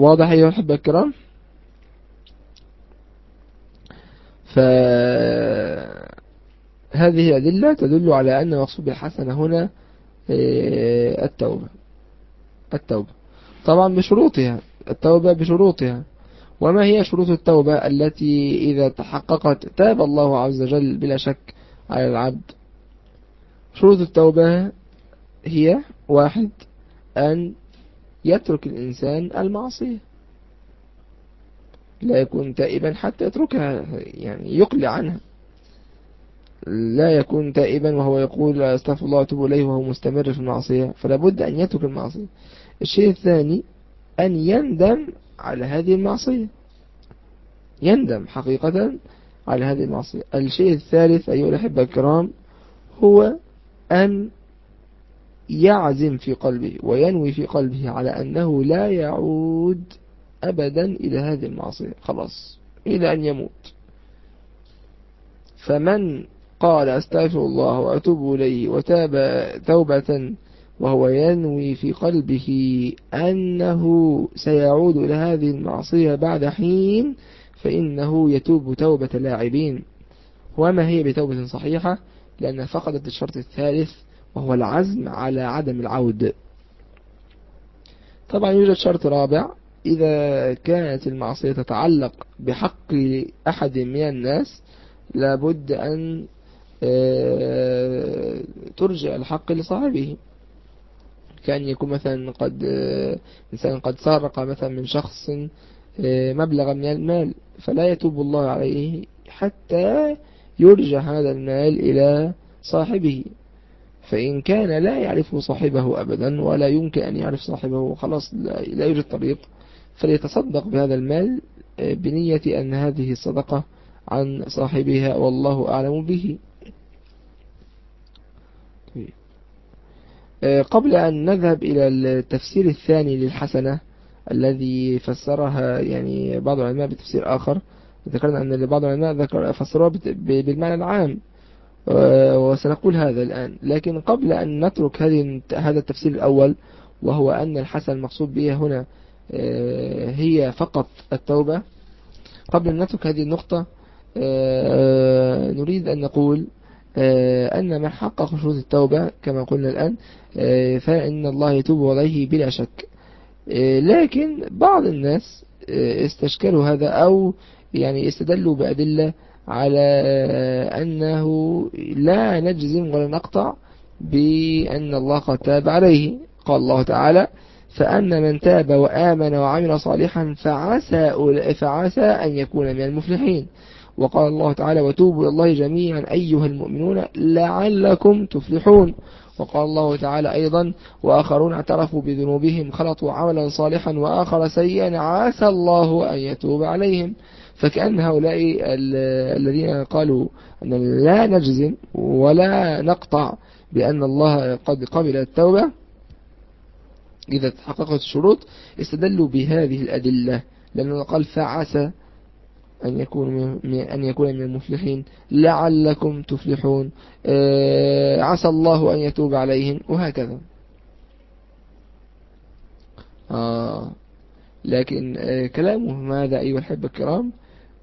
واضح أيها الأحبة الكرام؟ فهذه أدلة تدل على أن مقصود بالحسنة هنا التوبة. التوبة طبعا بشروطها، التوبة بشروطها. وما هي شروط التوبة التي إذا تحققت تاب الله عز وجل بلا شك على العبد؟ شروط التوبة هي: 1. أن يترك الإنسان المعصية، لا يكون تائبا حتى يتركها، يعني يقلع عنها. لا يكون تائبا وهو يقول استغفر الله واتوب إليه وهو مستمر في المعصية، فلا بد أن يترك المعصية. الشيء الثاني أن يندم على هذه المعصية، يندم حقيقة على هذه المعصية. الشيء الثالث أيها الأحبة الكرام هو أن يعزم في قلبه وينوي في قلبه على أنه لا يعود أبدا إلى هذه المعصية خلاص إلى أن يموت. فمن قال استغفر الله وأتوب إليه وتاب توبة وهو ينوي في قلبه أنه سيعود إلى هذه المعصية بعد حين، فإنه يتوب توبة لاعبين. وما هي بتوبة صحيحة؟ لأنها فقدت الشرط الثالث وهو العزم على عدم العود. طبعا يوجد شرط رابع: إذا كانت المعصية تتعلق بحق أحد من الناس لابد أن ترجع الحق لصاحبه. كان يكون مثلا قد إنسان قد سرق مثلا من شخص مبلغا من المال، فلا يتوب الله عليه حتى يرجع هذا المال إلى صاحبه. فإن كان لا يعرف صاحبه أبدا ولا يمكن أن يعرف صاحبه، خلاص لا يوجد طريق، فليتصدق بهذا المال بنية أن هذه الصدقة عن صاحبها والله أعلم به. قبل أن نذهب إلى التفسير الثاني للحسنة الذي فسرها يعني بعض العلماء بتفسير آخر، ذكرنا أن بعض العلماء فسروها بالمعنى العام، وسنقول هذا الآن. لكن قبل أن نترك هذا التفسير الأول، وهو أن الحسنة المقصود بها هنا هي فقط التوبة، قبل أن نترك هذه النقطة نريد أن نقول أن من حقق شروط التوبة كما قلنا الآن فإن الله يتوب عليه بلا شك. لكن بعض الناس استشكلوا هذا أو يعني استدلوا بأدلة على أنه لا نجزم ولا نقطع بأن الله قد تاب عليه. قال الله تعالى: فأن من تاب وآمن وعمل صالحا فعسى أن يكون من المفلحين. وقال الله تعالى: وتوبوا إلى الله جميعا أيها المؤمنون لعلكم تفلحون. وقال الله تعالى أيضا: وآخرون اعترفوا بذنوبهم خلطوا عملا صالحا وآخر سيئا عسى الله أن يتوب عليهم. فكأن هؤلاء الذين قالوا أن لا نجزم ولا نقطع بأن الله قد قبل التوبة إذا تحققت الشروط، استدلوا بهذه الأدلة، لأنه قال فعسى أن يكون من المفلحين، لعلكم تفلحون، عسى الله أن يتوب عليهم، وهكذا. لكن كلامه هذا أيها الأحبة الكرام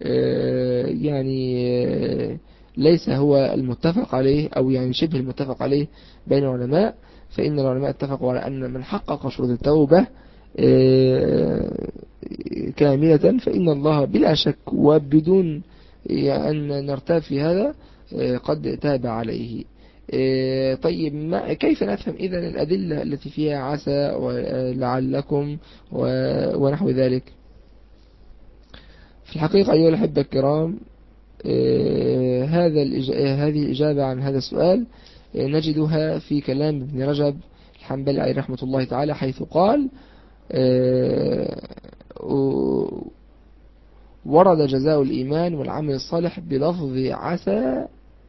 يعني ليس هو المتفق عليه أو يعني شبه المتفق عليه بين العلماء. فإن العلماء اتفقوا على أن من حقق شروط التوبة كاملة فإن الله بلا شك وبدون أن نرتاب في هذا قد تاب عليه. طيب كيف نفهم إذن الأدلة التي فيها عسى ولعلكم ونحو ذلك؟ في الحقيقة أيها الأحبة الكرام هذه الإجابة عن هذا السؤال نجدها في كلام ابن رجب الحنبلي عليه رحمة الله تعالى، حيث قال: ورد جزاء الإيمان والعمل الصالح بلفظ عسى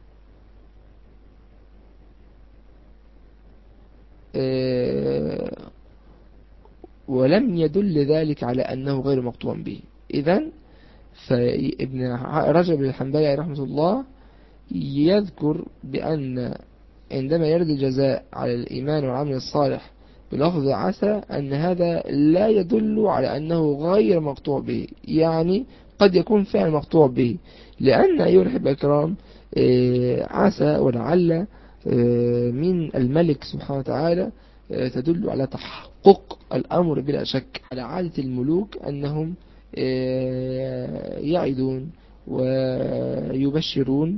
ولم يدل ذلك على أنه غير مقطوع به. إذن فابن رجب الحنبلي رحمه الله يذكر بأن عندما يرد الجزاء على الإيمان والعمل الصالح بلفظ عسى أن هذا لا يدل على أنه غير مقطوع به، يعني قد يكون فعل مقطوع به، لأن أيها الأحبة الكرام عسى ولعل من الملك سبحانه وتعالى تدل على تحقق الأمر بلا شك، على عادة الملوك أنهم يعدون ويبشرون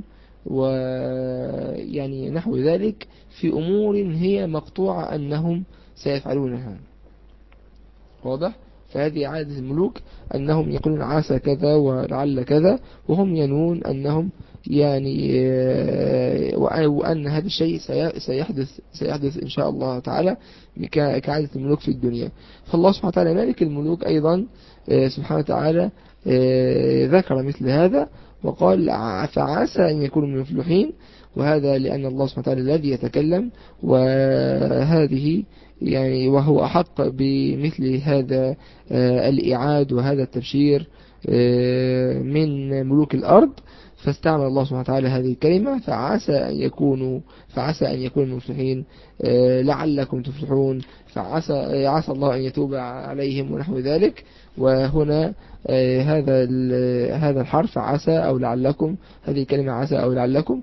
ويعني نحو ذلك في أمور هي مقطوعة أنهم سيفعلونها. واضح؟ فهذه عادة الملوك أنهم يقولون عسى كذا ولعل كذا، وهم ينون أنهم يعني وأن هذا الشيء سيحدث إن شاء الله تعالى كعادة الملوك في الدنيا. فالله سبحانه وتعالى مالك الملوك أيضا سبحانه وتعالى ذكر مثل هذا وقال فعسى أن يكونوا من المفلحين، وهذا لأن الله سبحانه وتعالى الذي يتكلم، وهذه يعني وهو أحق بمثل هذا الإعاد وهذا التبشير من ملوك الأرض، فاستعمل الله سبحانه وتعالى هذه الكلمة فعسى أن يكونوا المفلحين، لعلكم تفلحون، عسى الله أن يتوب عليهم ونحو ذلك. وهنا هذا الحرف عسى أو لعلكم، هذه الكلمة عسى أو لعلكم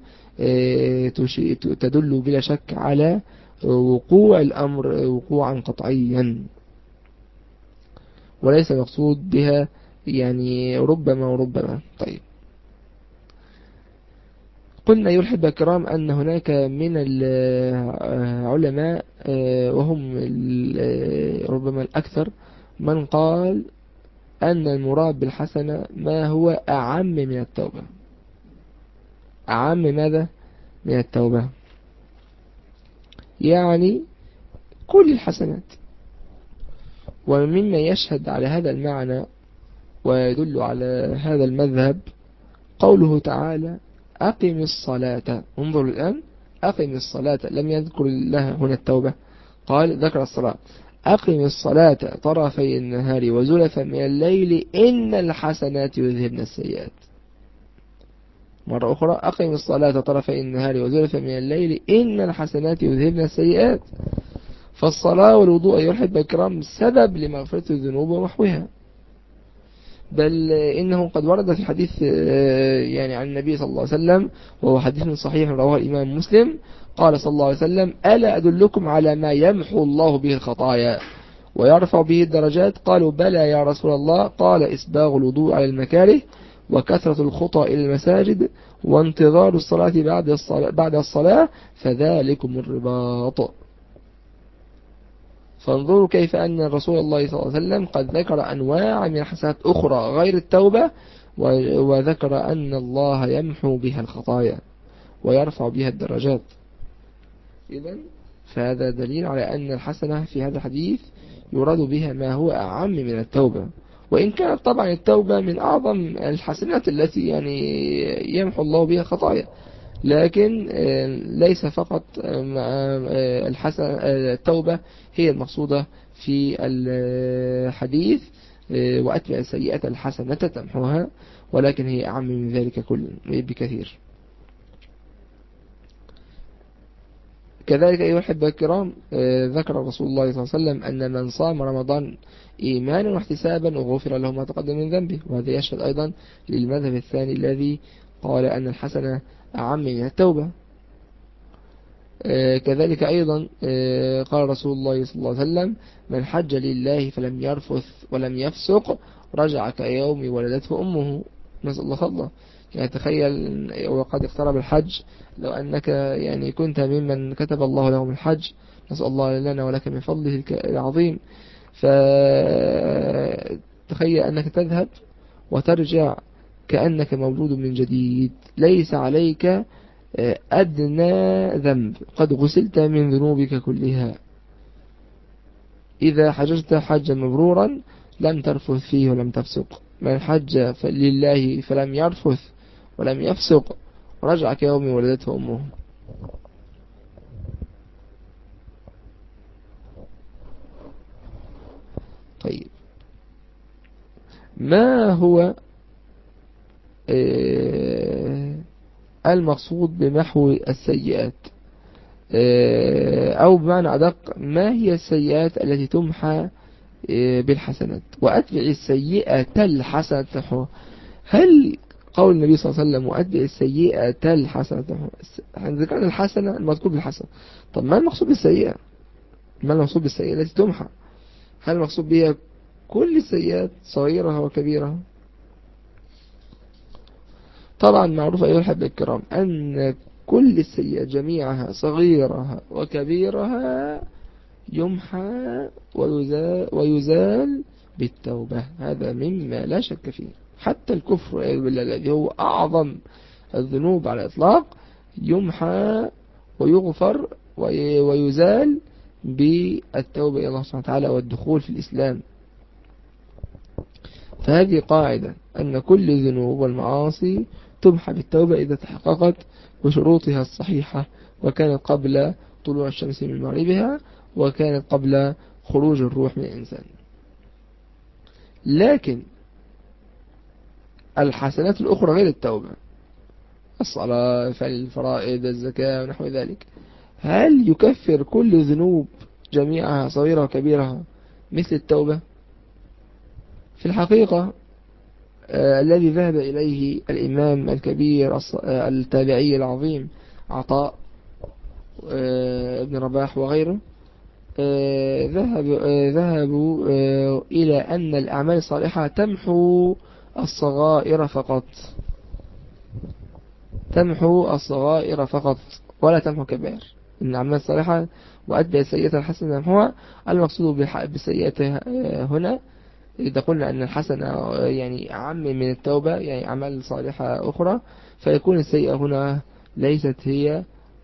تدل بلا شك على وقوع الأمر وقوعا قطعيا، وليس المقصود بها يعني ربما وربما. طيب، قلنا أيها الأحبة الكرام أن هناك من العلماء وهم ربما الأكثر من قال أن المراد بالحسنة ما هو أعم من التوبة. أعم ماذا من التوبة؟ يعني كل الحسنات. ومما يشهد على هذا المعنى ويدل على هذا المذهب قوله تعالى أقم الصلاة. انظروا الآن، أقم الصلاة، لم يذكر الله هنا التوبة، قال ذكر الصلاة. أقم الصلاة طرفي النهار وزلفا من الليل إن الحسنات يذهبن السيئات. مرة أخرى، أقم الصلاة طرفي النهار وزلفا من الليل إن الحسنات يذهبن السيئات. فالصلاة والوضوء أيها الأحبة الكرام سبب لمغفرة الذنوب ومحوها، بل إنه قد ورد في الحديث يعني عن النبي صلى الله عليه وسلم، وهو حديث صحيح رواه الإمام مسلم، قال صلى الله عليه وسلم ألا أدلكم على ما يمحو الله به الخطايا ويرفع به الدرجات؟ قالوا بلى يا رسول الله، قال إسباغ الوضوء على المكاره وكثرة الخطى إلى المساجد وانتظار الصلاة بعد الصلاة فذلكم الرباط. فانظروا كيف أن رسول الله صلى الله عليه وسلم قد ذكر أنواع من الحسنات أخرى غير التوبة، وذكر أن الله يمحو بها الخطايا ويرفع بها الدرجات. إذن فهذا دليل على أن الحسنة في هذا الحديث يراد بها ما هو أعم من التوبة، وإن كانت طبعا التوبة من أعظم الحسنات التي يعني يمحو الله بها الخطايا، لكن ليس فقط التوبة هي المقصودة في الحديث وأتبع السيئة الحسنة تمحوها، ولكن هي أعم من ذلك كله بكثير. كذلك أيها الأحبة الكرام ذكر رسول الله صلى الله عليه وسلم أن من صام رمضان إيمانا واحتسابا وغفر له ما تقدم من ذنبه، وهذا يشهد أيضا للمذهب الثاني الذي قال أن الحسنة أعم من التوبة. كذلك أيضا قال رسول الله صلى الله عليه وسلم من حج لله فلم يرفث ولم يفسق رجع كيوم ولدته أمه. نسأل الله فضله. يعني تخيل وقد اقترب الحج، لو أنك يعني كنت ممن كتب الله لهم الحج، نسأل الله لنا ولك من فضله العظيم، فتخيل أنك تذهب وترجع كأنك مولود من جديد، ليس عليك أدنى ذنب، قد غسلت من ذنوبك كلها. إذا حججت حجا مبرورا لم ترفث فيه ولم تفسق. من حج لله فلم يرفث ولم يفسق رجع كيوم ولدته أمه. طيب، ما هو المقصود بمحو السيئات؟ أو بمعنى أدق، ما هي السيئات التي تمحى بالحسنات؟ وأتبع السيئة الحسنة تمحوها. هل قول النبي صلى الله عليه وسلم وأتبع السيئة الحسنة تمحوها، ذكر الحسنة المذكور بالحسنة، طب ما المقصود بالسيئة؟ ما المقصود بالسيئة التي تمحى؟ هل المقصود بها كل السيئات صغيرها وكبيرها؟ طبعا معروف أيها الأحبة الكرام أن كل السيئات جميعها صغيرها وكبيرها يمحى ويزال بالتوبة. هذا مما لا شك فيه. حتى الكفر والعياذ بالله الذي هو أعظم الذنوب على الإطلاق يمحى ويغفر ويزال بالتوبة إلى الله سبحانه وتعالى والدخول في الإسلام. فهذه قاعدة أن كل الذنوب والمعاصي تمحى بالتوبة إذا تحققت بشروطها الصحيحة، وكانت قبل طلوع الشمس من مغربها، وكانت قبل خروج الروح من الإنسان. لكن الحسنات الأخرى غير التوبة، الصلاة، فعل الفرائض، الزكاة ونحو ذلك، هل يكفر كل ذنوب جميعها صغيرة وكبيرها مثل التوبة؟ في الحقيقة الذي ذهب إليه الإمام الكبير التابعي العظيم عطاء ابن رباح وغيره، ذهبوا إلى أن الأعمال الصالحة تمحو الصغائر فقط، تمحو الصغائر فقط ولا تمحو كبائر. إن الأعمال الصالحة وأتبع السيئة الحسنة تمحوها. المقصود بالسيئة هنا إذا قلنا أن الحسنة يعني أعم من التوبة، يعني أعمال صالحة أخرى، فيكون السيئة هنا ليست هي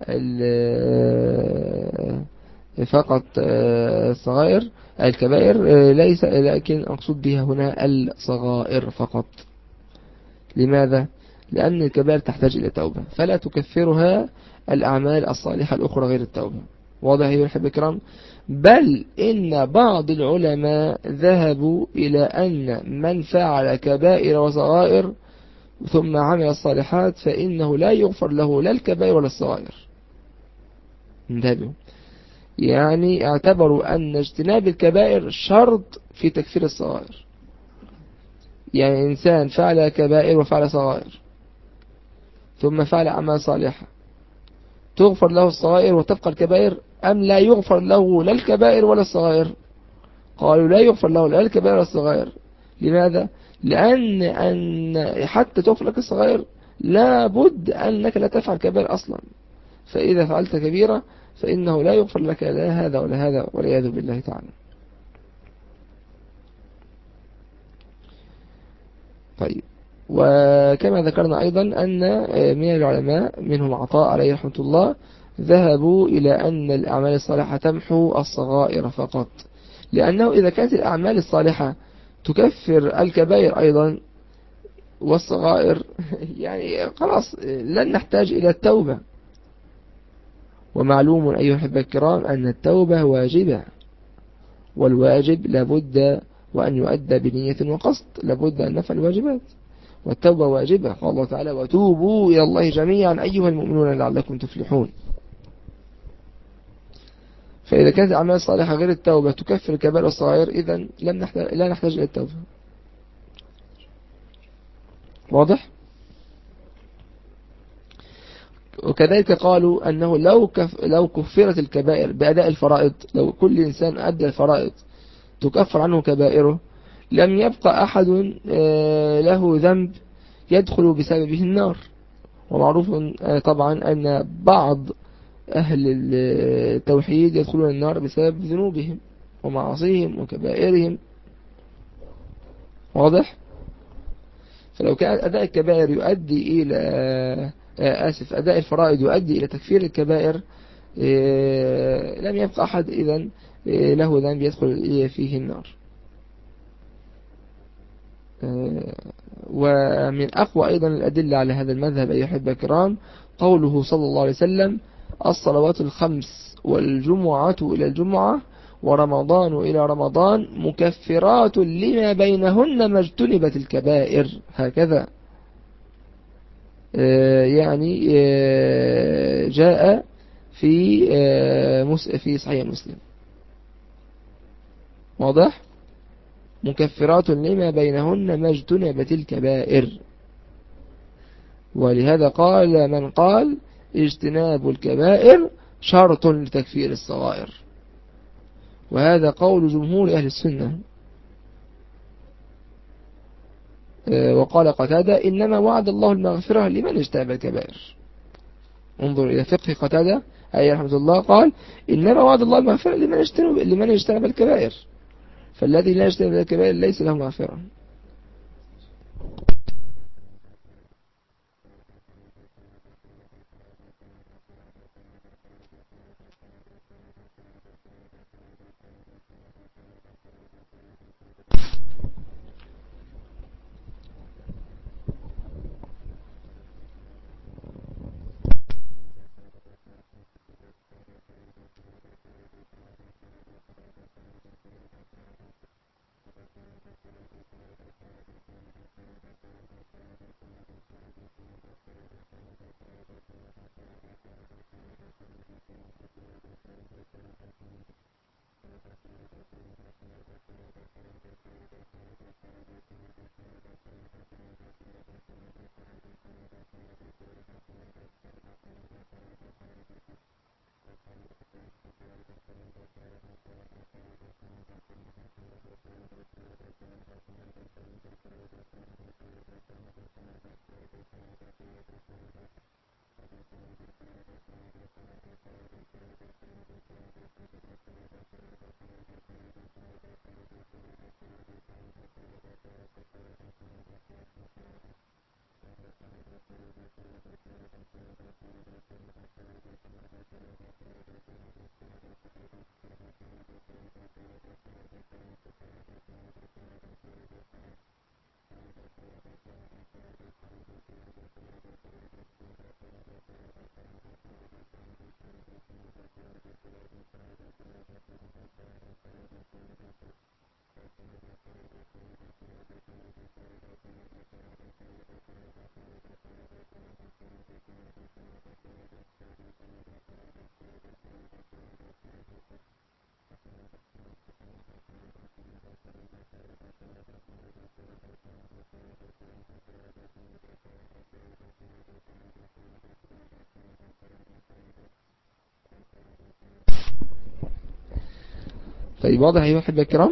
فقط الصغائر الكبائر، ليس، لكن أقصد بها هنا الصغائر فقط. لماذا؟ لأن الكبائر تحتاج إلى توبة فلا تكفرها الأعمال الصالحة الأخرى غير التوبة. واضح يا أحبة الكرام؟ بل إن بعض العلماء ذهبوا إلى أن من فعل كبائر وصغائر ثم عمل الصالحات فإنه لا يغفر له لا الكبائر ولا الصغائر. انتبهوا، يعني اعتبروا أن اجتناب الكبائر شرط في تكفير الصغائر. يعني إنسان فعل كبائر وفعل صغائر ثم فعل أعمال صالحة، تغفر له الصغائر وتبقى الكبائر، أم لا يغفر له لا الكبائر ولا الصغائر؟ قالوا لا يغفر له لا الكبائر ولا الصغائر. لماذا؟ لأن حتى تغفر لك الصغائر لابد أنك لا تفعل كبائر أصلا، فإذا فعلت كبيرة فإنه لا يغفر لك لا هذا ولا هذا والعياذ بالله تعالى. طيب، وكما ذكرنا أيضا أن من العلماء منهم عطاء عليه رحمة الله ذهبوا إلى أن الأعمال الصالحة تمحو الصغائر فقط، لأنه إذا كانت الأعمال الصالحة تكفر الكبائر أيضا والصغائر يعني خلاص لن نحتاج إلى التوبة. ومعلوم أيها الأحبة الكرام أن التوبة واجبة، والواجب لابد وأن يؤدى بنية وقصد، لابد أن نفعل الواجبات، والتوبة واجبة. قال الله تعالى وتوبوا إلى الله جميعا أيها المؤمنون لعلكم تفلحون. فإذا كانت الأعمال الصالحة غير التوبة تكفر الكبائر والصغائر إذن لا نحتاج إلى التوبة. واضح؟ وكذلك قالوا أنه لو كفرت الكبائر بأداء الفرائض، لو كل إنسان أدى الفرائض تكفر عنه كبائره، لم يبقى أحد له ذنب يدخل بسببه النار. ومعروف طبعا أن بعض أهل التوحيد يدخلون النار بسبب ذنوبهم ومعاصيهم وكبائرهم. واضح؟ فلو كان أداء الكبائر يؤدي إلى أداء الفرائض يؤدي إلى تكفير الكبائر، لم يبقى أحد إذن له ذنب يدخل فيه النار. ومن أقوى أيضا الأدلة على هذا المذهب أيها الأحبة الكرام قوله صلى الله عليه وسلم الصلوات الخمس والجمعة إلى الجمعة ورمضان إلى رمضان مكفرات لما بينهن ما اجتنبت الكبائر. هكذا يعني جاء في صحيح مسلم. واضح؟ مكفرات لما بينهن ما اجتنبت الكبائر. ولهذا قال من قال اجتناب الكبائر شرط لتكفير الصغائر، وهذا قول جمهور أهل السنة. وقال قتادة إنما وعد الله المغفرة لمن اجتنب الكبائر. انظر إلى فقه قتادة أي رحمة الله، قال إنما وعد الله المغفرة لمن اجتنب الكبائر، فالذي لا يجتنب الكبائر ليس له مغفرة. طيب واضح أيها الأحبة الكرام؟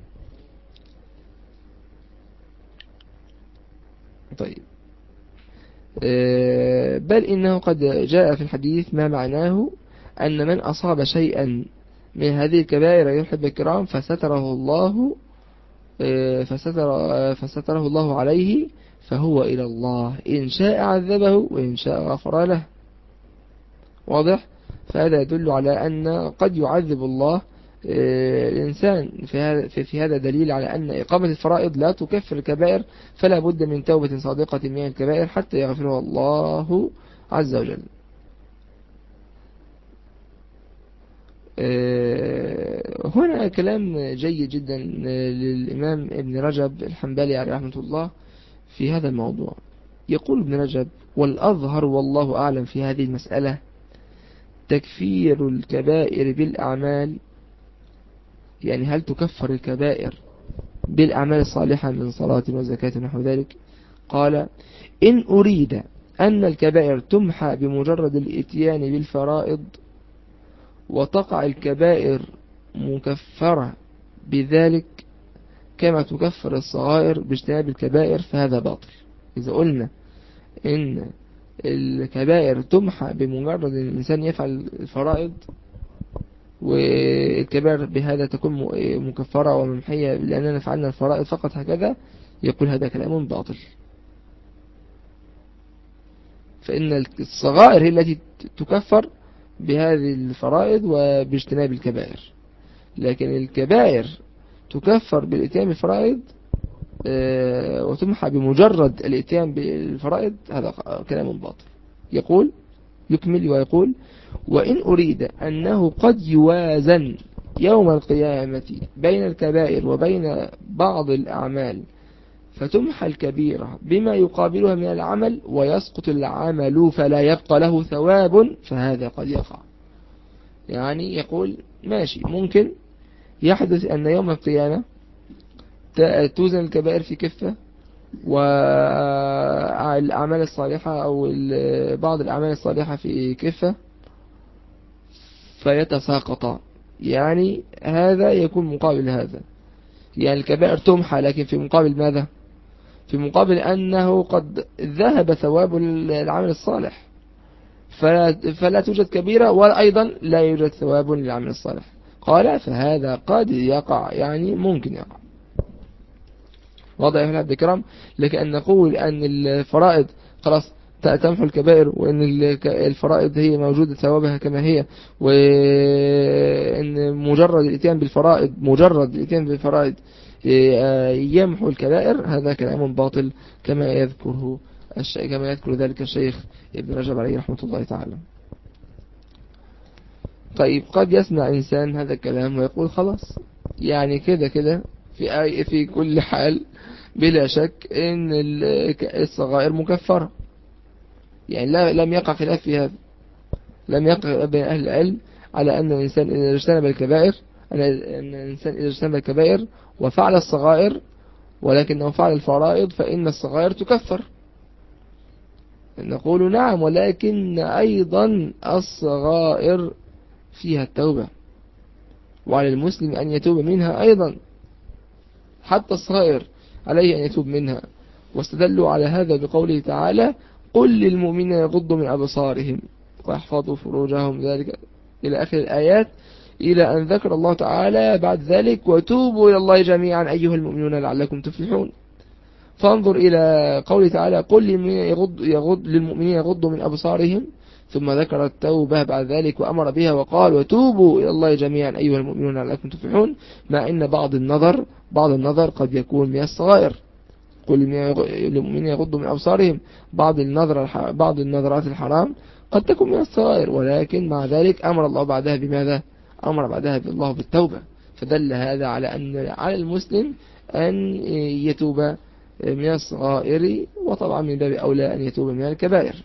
طيب بل إنه قد جاء في الحديث ما معناه أن من أصاب شيئا من هذه الكبائر أيها الأحبة الكرام فستره الله عليه، فهو إلى الله إن شاء عذبه وإن شاء غفر له. واضح؟ فهذا يدل على أن قد يعذب الله الإنسان. في هذا دليل على أن إقامة الفرائض لا تكفر الكبائر، فلا بد من توبة صادقة من الكبائر حتى يغفرها الله عز وجل. هنا كلام جيد جدا للإمام ابن رجب الحنبلي عليه رحمة الله في هذا الموضوع. يقول ابن رجب: والأظهر والله أعلم في هذه المسألة تكفير الكبائر بالأعمال، يعني هل تكفر الكبائر بالأعمال الصالحة من صلاة وزكاة ونحو ذلك؟ قال: إن أريد أن الكبائر تمحى بمجرد الإتيان بالفرائض وتقع الكبائر مكفرة بذلك كما تكفر الصغائر باجتناب الكبائر فهذا باطل. إذا قلنا إن الكبائر تمحى بمجرد أن الإنسان يفعل الفرائض والكبائر بهذا تكون مكفرة وممحية لأننا فعلنا الفرائض فقط هكذا، يقول هذا كلام باطل. فإن الصغائر هي التي تكفر بهذه الفرائض وباجتناب الكبائر، لكن الكبائر تكفر بالإتيان بالفرائض وتمحى بمجرد الإتيان بالفرائض، هذا كلام باطل. يكمل ويقول: وإن أريد أنه قد يوازن يوم القيامة بين الكبائر وبين بعض الأعمال فتمحى الكبيرة بما يقابلها من العمل ويسقط العمل فلا يبقى له ثواب، فهذا قد يقع. يعني يقول ماشي، ممكن يحدث أن يوم القيامة توزن الكبائر في كفة، والأعمال الصالحة أو بعض الأعمال الصالحة في كفة، فيتساقطا. يعني هذا يكون مقابل هذا، يعني الكبائر تمحى، لكن في مقابل ماذا؟ في مقابل أنه قد ذهب ثواب العمل الصالح، فلا توجد كبيرة، وأيضا لا يوجد ثواب للعمل الصالح. قال فهذا قد يقع، يعني ممكن يقع. واضح يا عبد الكرام. لكن أن نقول أن الفرائض خلاص تمحو الكبائر، وأن الفرائض هي موجودة ثوابها كما هي، وأن مجرد الاتيان بالفرائض يمحو الكبائر، هذا كلام باطل كما يذكر ذلك الشيخ ابن رجب عليه رحمة الله تعالى. طيب قد يسمع إنسان هذا الكلام ويقول خلاص، يعني كده كده في كل حال بلا شك ان الصغائر مكفرة، يعني لم يقع خلاف في هذا، لم يقع بين أهل العلم على أن الإنسان إذا اجتنب الكبائر، وفعل الصغائر ولكنه فعل الفرائض فإن الصغائر تكفر. نقول نعم، ولكن أيضا الصغائر فيها التوبة، وعلى المسلم أن يتوب منها أيضا، حتى الصغائر عليه أن يتوب منها. واستدلوا على هذا بقوله تعالى قل للمؤمنين يغضوا من أبصارهم ويحفظوا فروجهم، ذلك إلى آخر الآيات، إلى أن ذكر الله تعالى بعد ذلك وتوبوا إلى الله جميعا أيها المؤمنون لعلكم تفلحون. فانظر إلى قوله تعالى قل للمؤمنين يغضوا من أبصارهم، ثم ذكر التوبة بعد ذلك وأمر بها وقال وتوبوا إلى الله جميعا أيها المؤمنون لعلكم تفلحون، مع أن بعض النظر قد يكون من الصغائر. قل للمؤمنين يغضوا من أبصارهم، بعض النظرات الحرام قد تكون من الصغائر، ولكن مع ذلك أمر الله بعدها بماذا؟ أمر بعدها بالله بالتوبة. فدل هذا على أن على المسلم أن يتوب من الصغائر، وطبعا من باب أولى أن يتوب من الكبائر.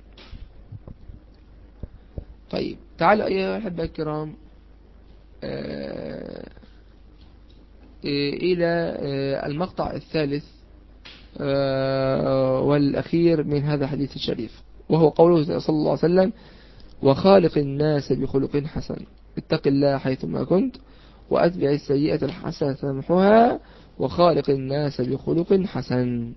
طيب تعالوا أيها الأحبة الكرام إلى المقطع الثالث والأخير من هذا الحديث الشريف، وهو قوله صلى الله عليه وسلم وخالق الناس بخلق حسن، اتق الله حيثما كنت، وأتبع السيئة الحسنة تمحها، وخالق الناس بخلق حسن.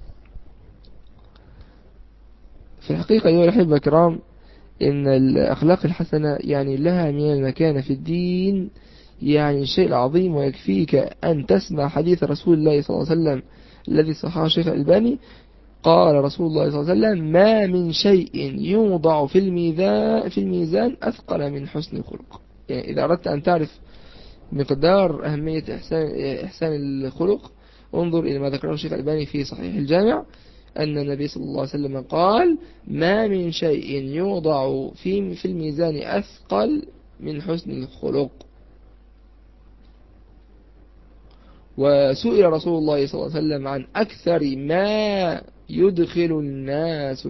في الحقيقة أيها الأحبة الكرام إن الأخلاق الحسنة يعني لها من المكانة في الدين يعني شيء عظيم، ويكفيك أن تسمع حديث رسول الله صلى الله عليه وسلم الذي صححه الشيخ الألباني. قال رسول الله صلى الله عليه وسلم ما من شيء يوضع في الميزان أثقل من حسن الخلق. يعني إذا أردت أن تعرف مقدار أهمية إحسان الخلق، انظر إلى ما ذكره الشيخ الألباني في صحيح الجامع، أن النبي صلى الله عليه وسلم قال ما من شيء يوضع في الميزان أثقل من حسن الخلق. وسئل رسول الله صلى الله عليه وسلم عن أكثر ما يدخل الناس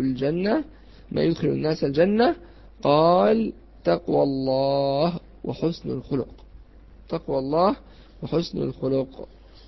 الجنة، قال تقوى الله وحسن الخلق. تقوى الله وحسن الخلق.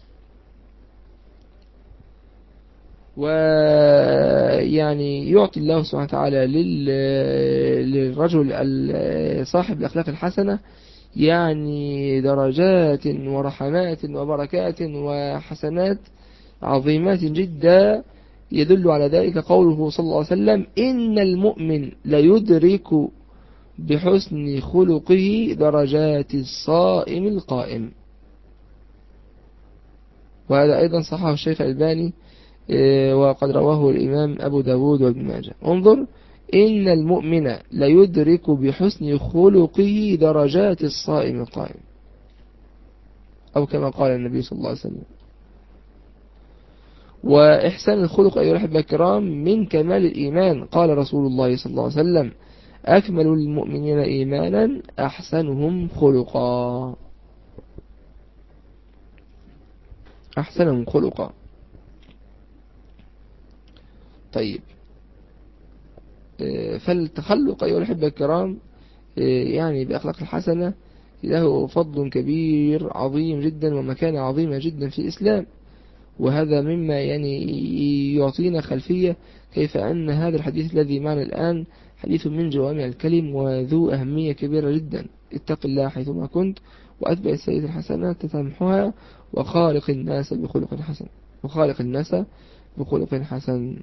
ويعني يعطي الله سبحانه وتعالى للرجل صاحب الأخلاق الحسنة يعني درجات ورحمات وبركات وحسنات عظيمات جدا. يدل على ذلك قوله صلى الله عليه وسلم إن المؤمن ليدرك بحسن خلقه درجات الصائم القائم. وهذا أيضا صححه الشيخ الألباني وقد رواه الإمام أبو داود وابن ماجه. انظر إن المؤمن ليدرك بحسن خلقه درجات الصائم القائم، أو كما قال النبي صلى الله عليه وسلم. وإحسان الخلق أيها الأحبة الكرام من كمال الإيمان. قال رسول الله صلى الله عليه وسلم أكمل المؤمنين إيمانا أحسنهم خلقا. أحسنهم خلقا. طيب فالتخلق أيها الأحبة الكرام يعني بأخلاق الحسنة له فضل كبير عظيم جدا ومكانة عظيمة جدا في الإسلام. وهذا مما يعني يعطينا خلفية كيف أن هذا الحديث الذي معنا الآن حديث من جوامع الكلم وذو أهمية كبيرة جدا. اتق الله حيثما كنت وأتبع السيئة الحسنات تمحها وخالق الناس بخلق حسن. وخالق الناس بخلق حسن.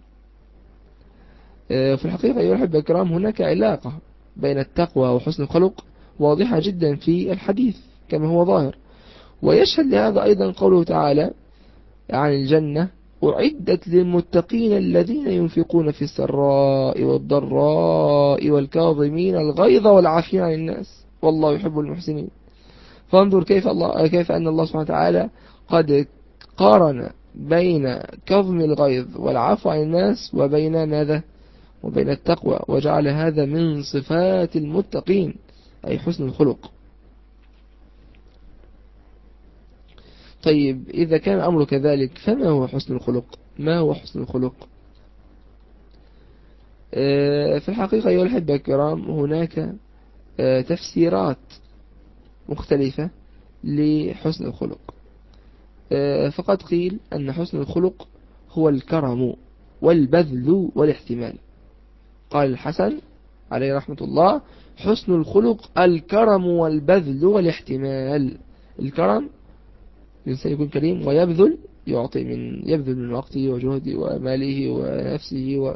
في الحقيقة أيها الأحبة الكرام هناك علاقة بين التقوى وحسن الخلق واضحة جدا في الحديث كما هو ظاهر. ويشهد لهذا أيضا قوله تعالى عن الجنة: أعدت للمتقين الذين ينفقون في السراء والضراء والكاظمين الغيظ والعافين عن الناس والله يحب المحسنين. فانظر كيف أن الله سبحانه وتعالى قد قارن بين كظم الغيظ والعفو عن الناس وبين ماذا؟ وبين التقوى، وجعل هذا من صفات المتقين أي حسن الخلق. طيب إذا كان الأمر كذلك فما هو حسن الخلق؟ ما هو حسن الخلق؟ في الحقيقة أيها الأحبة الكرام هناك تفسيرات مختلفة لحسن الخلق. فقد قيل أن حسن الخلق هو الكرم والبذل والاحتمال. قال الحسن عليه رحمة الله: حسن الخلق الكرم والبذل والاحتمال. الكرم الإنسان يكون كريم ويبذل، يبذل من وقته وجهده وماله ونفسه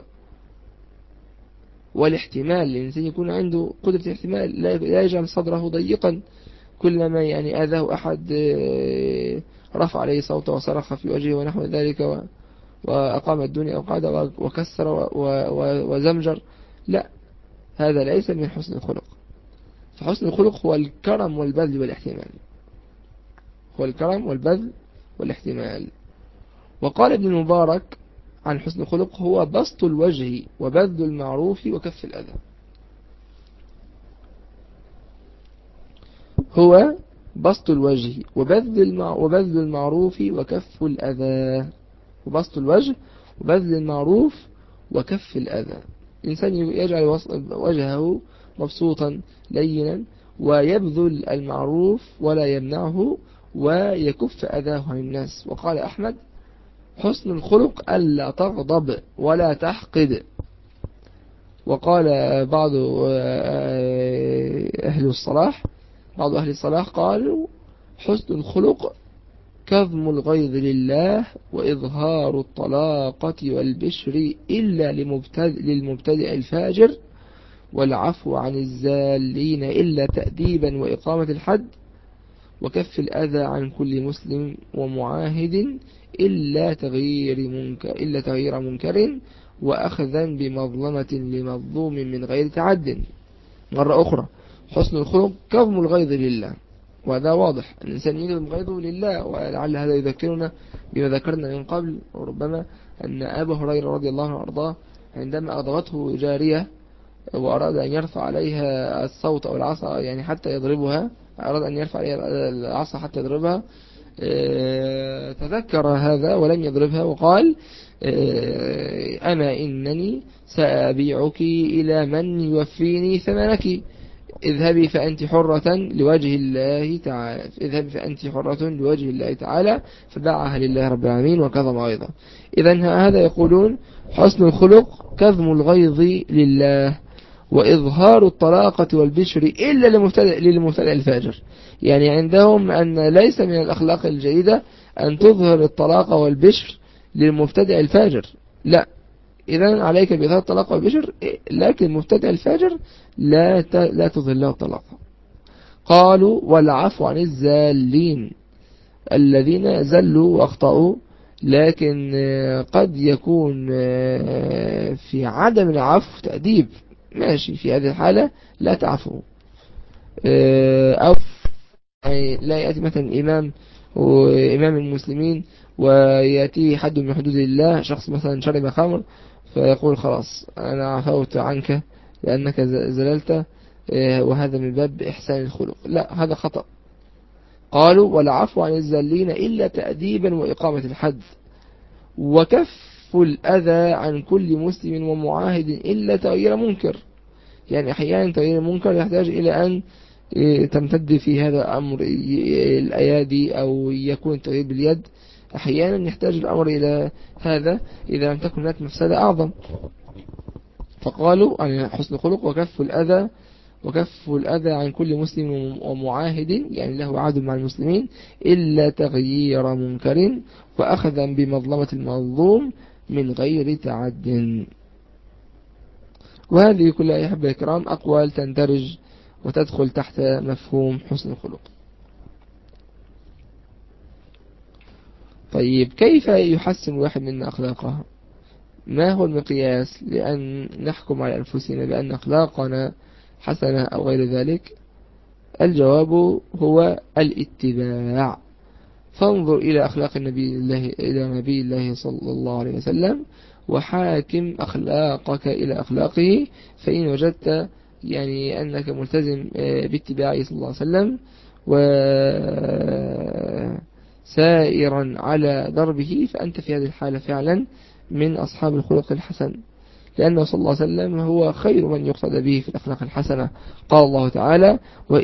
والاحتمال الإنسان يكون عنده قدرة الاحتمال، لا يجعل صدره ضيقا كلما يعني آذاه أحد رفع عليه صوته وصرخ في وجهه ونحو ذلك وأقام الدنيا أو قعد وكسر وزمجر. لا، هذا ليس من حسن الخلق. فحسن الخلق هو الكرم والبذل والاحتمال، هو الكرم والبذل والاحتمال. وقال ابن المبارك عن حسن الخلق: هو بسط الوجه وبذل المعروف وكف الأذى. هو بسط الوجه وبذل المعروف وكف الأذى. وبسط الوجه وبذل المعروف وكف الأذى. الإنسان يجعل وجهه مبسوطا لينا ويبذل المعروف ولا يمنعه ويكف أذاه عن الناس. وقال أحمد: حسن الخلق ألا تغضب ولا تحقد. وقال بعض أهل الصلاح قالوا: حسن الخلق كظم الغيظ لله وإظهار الطلاقة والبشر إلا للمبتدئ الفاجر، والعفو عن الزالين إلا تأديبا وإقامة الحد، وكف الأذى عن كل مسلم ومعاهد إلا تغيير منكر وأخذا بمظلمة لمظلوم من غير تعد. مرة أخرى: حسن الخلق كظم الغيظ لله. وهذا واضح، الإنسان يكظم غيظه لله. ولعل هذا يذكرنا بما ذكرنا من قبل وربما أن أبا هريرة رضي الله عنه وأرضاه عندما أغضبته جارية وأراد أن يرفع عليها الصوت أو العصا يعني حتى يضربها، أراد أن يرفع عليها العصا حتى يضربها، تذكر هذا ولم يضربها وقال: أما إنني سأبيعك إلى من يوفيني ثمنك، اذهبي فأنت حرة لوجه الله تعالى. اذهبي فأنت حرة لوجه الله تعالى. فباعها لله رب العالمين وكظم غيظه. إذن هذا يقولون: حسن الخلق كظم الغيظ لله وإظهار الطلاقة والبشر إلا للمبتدئ الفاجر. يعني عندهم أن ليس من الأخلاق الجيدة أن تظهر الطلاقة والبشر للمبتدئ الفاجر، لا. إذن عليك بإظهار الطلاقة والبشر، لكن المبتدئ الفاجر لا تظهر له الطلاقة. قالوا: والعفو عن الزالين الذين زلوا واخطأوا، لكن قد يكون في عدم العفو تأديب، ماشي، في هذه الحالة لا تعفو. أو لا يأتي مثلا إمام المسلمين ويأتي حد من حدود الله، شخص مثلا شرب خمر فيقول: خلاص أنا عفوت عنك لأنك زللت، وهذا من باب إحسان الخلق. لا، هذا خطأ. قالوا: والعفو عن الزالين إلا تأديبا وإقامة الحد، وكف الأذى عن كل مسلم ومعاهد إلا تغيير منكر. يعني أحيانا تغيير المنكر يحتاج إلى أن تمتد في هذا الأمر الأيادي أو يكون التغيير باليد. أحيانا يحتاج الأمر إلى هذا إذا لم تكن هناك مفسدة أعظم. فقالوا عن حسن الخلق وكف الأذى عن كل مسلم ومعاهد، يعني له عهد مع المسلمين، إلا تغيير منكر وأخذا بمظلمة المظلوم من غير تعد. وهذه كلها يا أحبة الكرام أقوال تندرج وتدخل تحت مفهوم حسن الخلق. طيب كيف يحسن الواحد منا أخلاقه؟ ما هو المقياس لأن نحكم على أنفسنا بأن أخلاقنا حسنة أو غير ذلك؟ الجواب هو الاتباع. فانظر إلى أخلاق نبي الله صلى الله عليه وسلم وحاكم أخلاقك إلى أخلاقه، فإن وجدت يعني أنك ملتزم باتباعه صلى الله عليه وسلم وسائرا على دربه، فأنت في هذه الحالة فعلا من أصحاب الخلق الحسن، لأنه صلى الله عليه وسلم هو خير من يقتدى به في الأخلاق الحسنة. قال الله تعالى: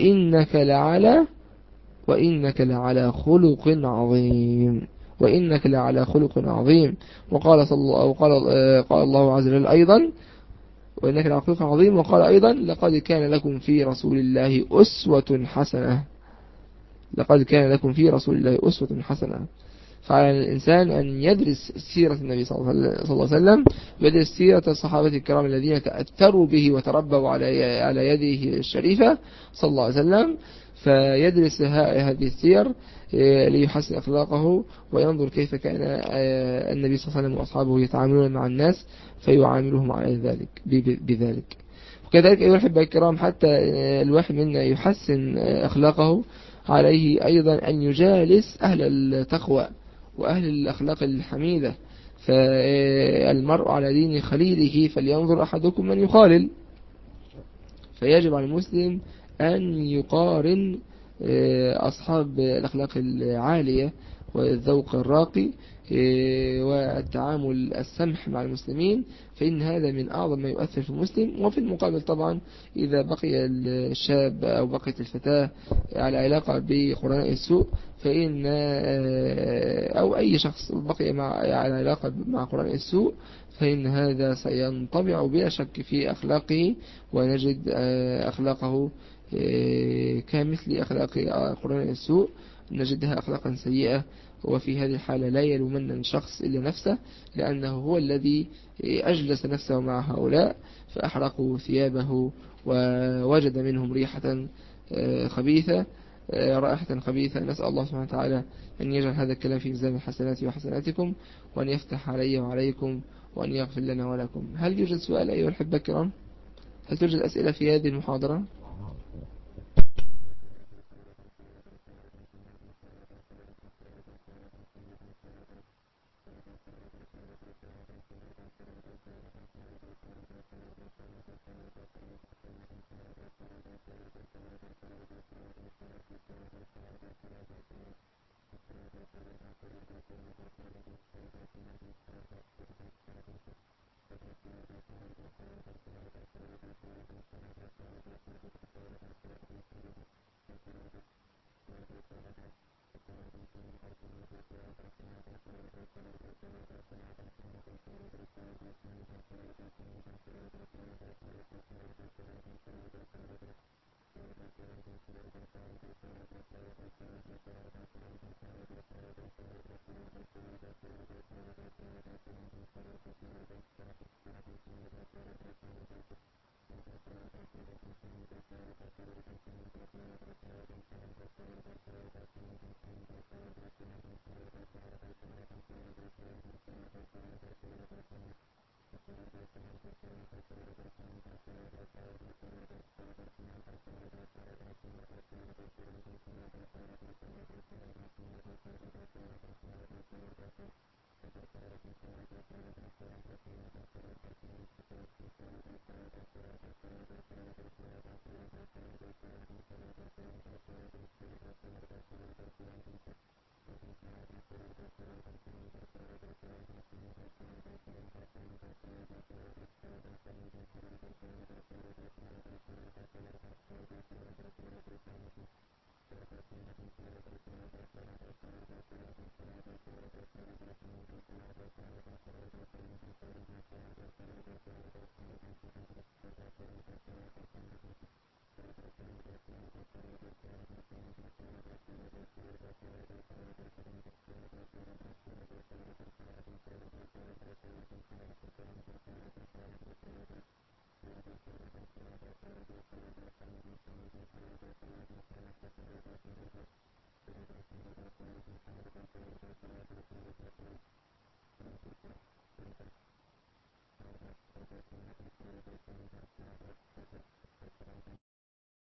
وإنك لعلى خلق عظيم. وإنك لعلى خلق عظيم. وقال صلى الله قال الله عز وجل أيضا: وإنك لعلى خلق عظيم. وقال أيضا: لقد كان لكم في رسول الله أسوة حسنة. لقد كان لكم في رسول الله أسوة حسنة. فعلى الإنسان أن يدرس سيرة النبي صلى الله عليه وسلم، يدرس سيرة الصحابة الكرام الذين تأثروا به وتربوا على يده الشريفة صلى الله عليه وسلم، فيدرس هذه السير ليحسن أخلاقه، وينظر كيف كان النبي صلى الله عليه وسلم وأصحابه يتعاملون مع الناس فيعاملهم على ذلك بذلك. وكذلك أيها الأحبة الكرام، حتى الواحد منا يحسن أخلاقه، عليه أيضا أن يجالس أهل التقوى وأهل الأخلاق الحميدة. فالمرء على دين خليله فلينظر أحدكم من يخالل. فيجب على المسلم أن يقارن أصحاب الأخلاق العالية والذوق الراقي والتعامل السمح مع المسلمين، فإن هذا من أعظم ما يؤثر في المسلم. وفي المقابل طبعا إذا بقي الشاب أو بقيت الفتاة على علاقة بقرناء السوء، فإن أو أي شخص بقي على علاقة مع قرناء السوء، فإن هذا سينطبع بلا شك في أخلاقه، ونجد أخلاقه كمثل أخلاق قرناء السوء، نجدها أخلاقا سيئة. وفي هذه الحالة لا يلومن الشخص إلا نفسه، لأنه هو الذي أجلس نفسه مع هؤلاء فأحرقوا ثيابه ووجد منهم ريحة خبيثة، رائحة خبيثة. نسأل الله سبحانه وتعالى أن يجعل هذا الكلام في ميزان حسناتي وحسناتكم، وأن يفتح علي وعليكم، وأن يغفر لنا ولكم. هل يوجد سؤال أيها الأحبة الكرام؟ هل توجد أسئلة في هذه المحاضرة؟